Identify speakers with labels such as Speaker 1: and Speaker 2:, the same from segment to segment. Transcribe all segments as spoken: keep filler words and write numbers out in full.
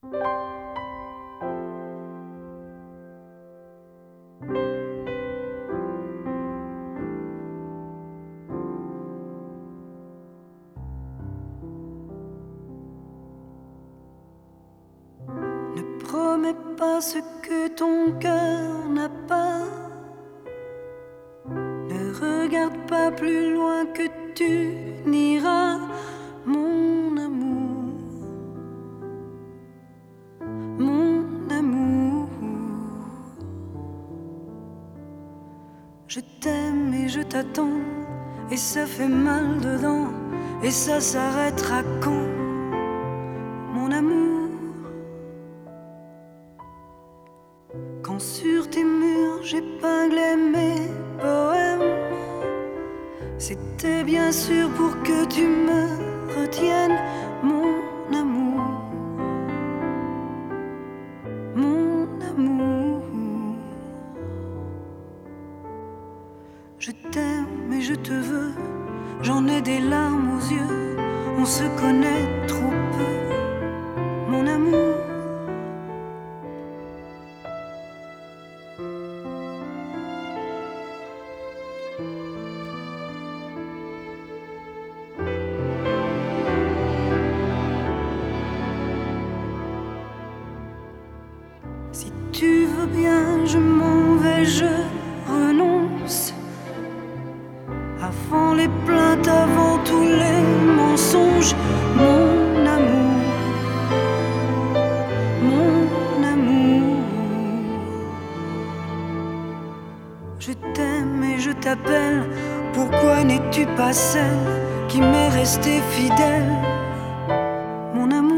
Speaker 1: Ne promets pas ce que ton cœur n'a pas. Ne regarde pas plus loin que tu n'iras, mon amour, mon amour. Je t'aime et je t'attends, et ça fait mal dedans, et ça s'arrêtera quand, mon amour? Quand sur tes murs j'épinglais mes poèmes, c'était bien sûr pour que tu me retiennes, mon amour, mon amour. Je t'aime et je te veux, j'en ai des larmes aux yeux, on se connaît trop peu, mon amour. Si tu veux bien, je m'en vais, je renonce. Avant les plaintes, avant tous les mensonges, mon amour, mon amour. Je t'aime et je t'appelle, pourquoi n'es-tu pas celle qui m'est restée fidèle, mon amour?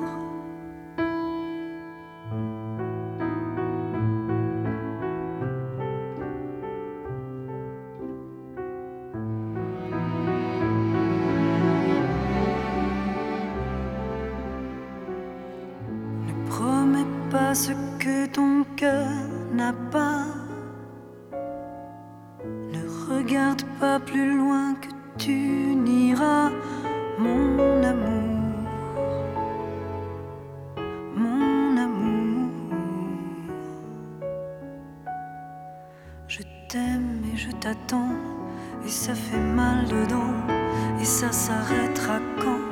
Speaker 1: Promets pas ce que ton cœur n'a pas. Ne regarde pas plus loin que tu n'iras, mon amour, mon amour. Je t'aime et je t'attends, et ça fait mal dedans, et ça s'arrêtera quand?